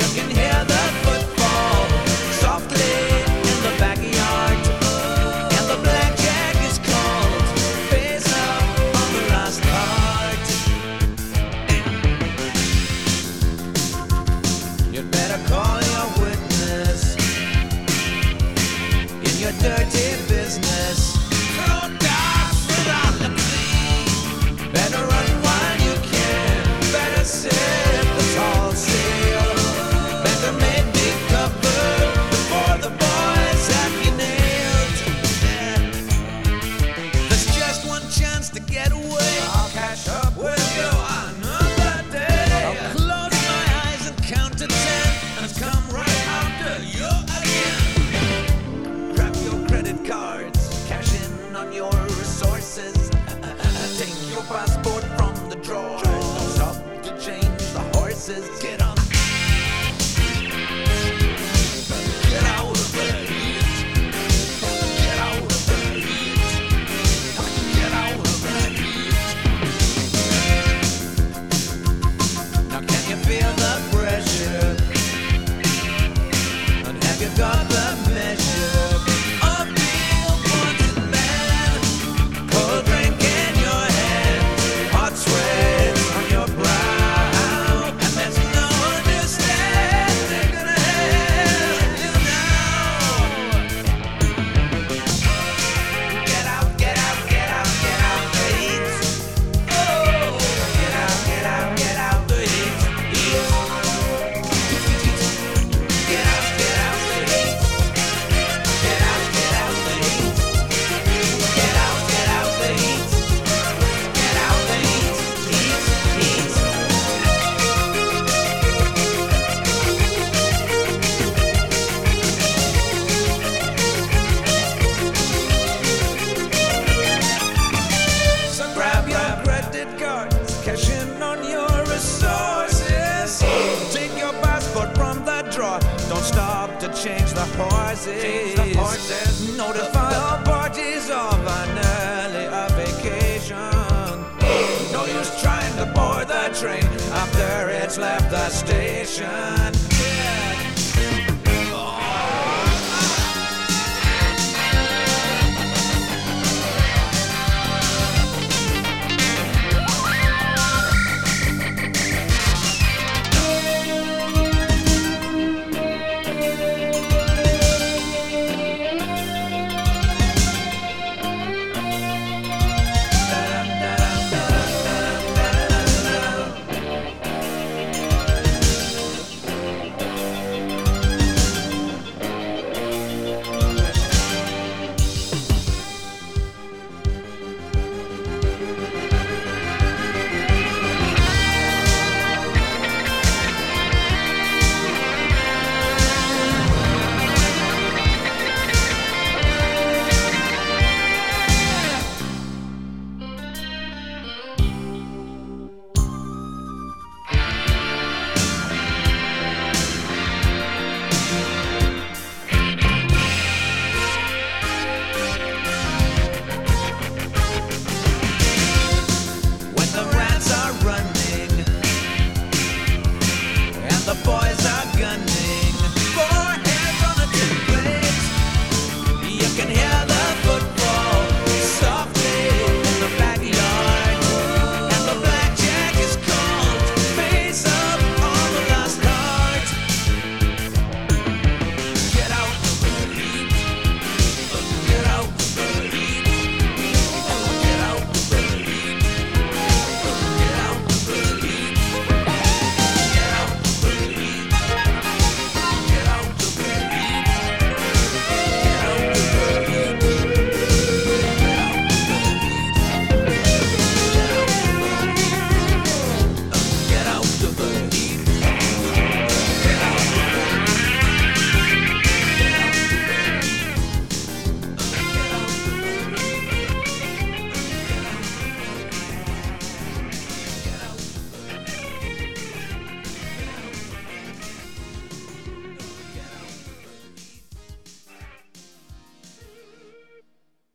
can hear the footfall softly in the backyard, and the blackjack is called. Face up on the last card. You'd better call your witness in your dirty business. Throw darts without the clean. Better run while you can. Better set the tall sail. Better make big cover before the boys have you nailed. There's just one chance to get away. I'll catch up with you another day. I'll close my eyes and count to 10, and it's come right after you again. Grab your credit cards, cash in on your resources. Take your passport from the drawer. Don't stop to change the horses. Get on. Get out of the heat. Get out of the heat. Get out of the heat. Now can you feel the pressure? And have you got the measure of being a wanted man? Cold drink in your hand, hot sweat on your brow, and there's no understanding gonna help you now. Get out, get out, get out, get out the heat. Oh, get out, get out, get out the heat. Heat. Get out, get out the heat. Get out, get out the heat. Get out, get out the heat. Get out the heat. Heat, heat. So grab your credit cards, cash in on your resources. Take your passport from the drawer. Don't stop to change the horses. Notify all parties of an early vacation. No use trying to board the train after it's left the station.